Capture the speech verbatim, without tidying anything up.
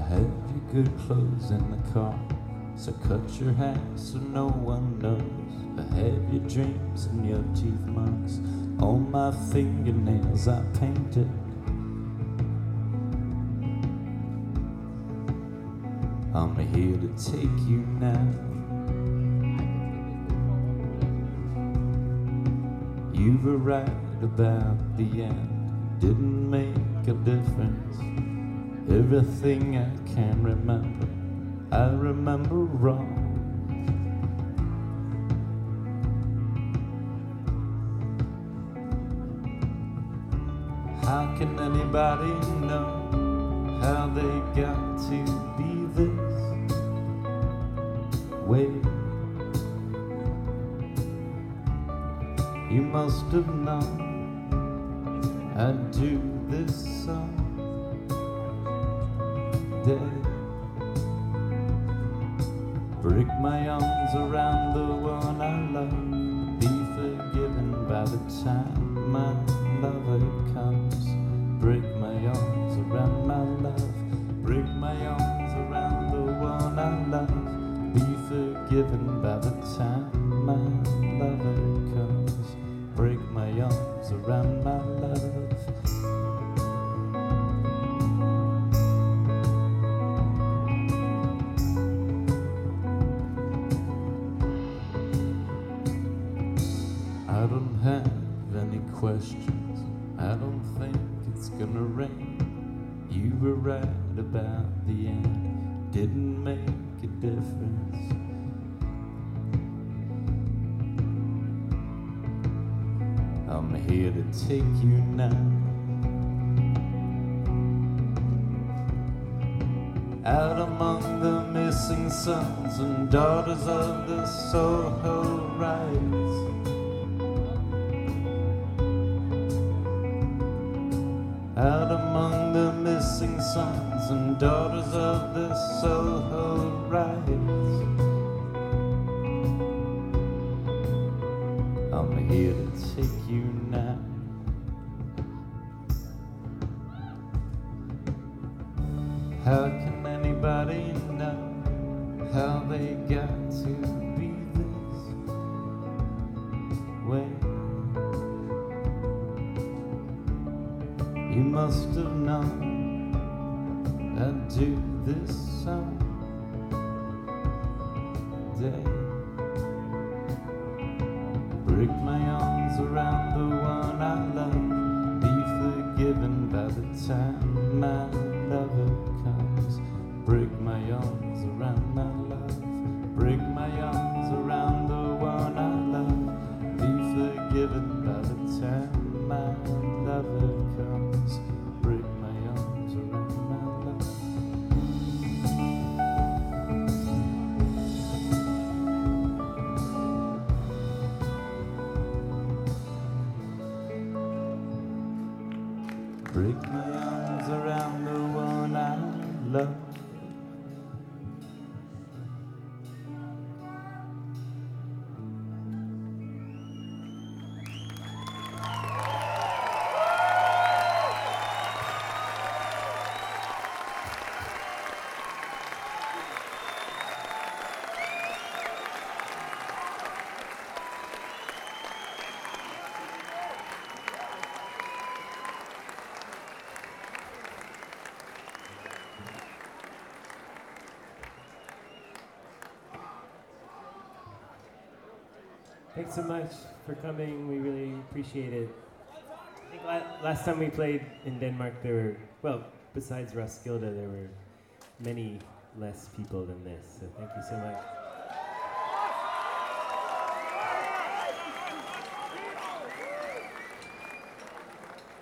have your good clothes in the car, so cut your hair so no one knows. I have your dreams and your teeth marks on my fingernails I painted. I'm here to take you now. You were right about the end, didn't make a difference. Everything I can remember, I remember wrong. How can anybody know how they got to be this way? You must have known I'd do this someday. Break my arms around the one I love, be forgiven by the time my lover comes. Break my arms around my love, break my arms around the one I love, be forgiven by the time my lover comes. Break my arms around my love. I don't have any questions, I don't think it's gonna rain. You were right about the end, didn't make a difference. I'm here to take you now. Out among the missing sons and daughters of the Soho riots, out among the missing sons and daughters of the Soho riots, I'm here to take you now. How can anybody know how they got to be this way? You must have known I'd do this someday. Break my arms around the one I love, be forgiven by the time my lover comes. Break my arms around my love, break my arms around the one I love, be forgiven by the time my lover comes. Break my arms around my love. Break my arms around the one I love. Thanks so much for coming. We really appreciate it. I think la- last time we played in Denmark, there were, well, besides Roskilde, there were many less people than this. So thank you so much.